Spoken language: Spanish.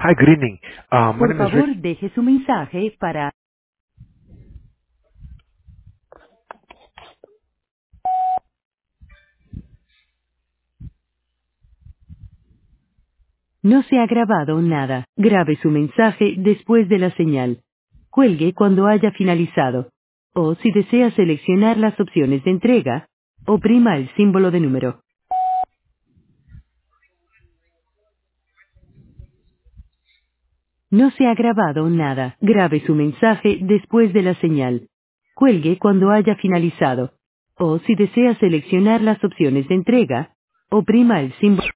Hi, good evening. My Por name is Rick. favor, deje su mensaje para... No se ha grabado nada. Grabe su mensaje después de la señal. Cuelgue cuando haya finalizado. O si desea seleccionar las opciones de entrega, oprima el símbolo de número. No se ha grabado nada. Grabe su mensaje después de la señal. Cuelgue cuando haya finalizado. O si desea seleccionar las opciones de entrega, oprima el símbolo.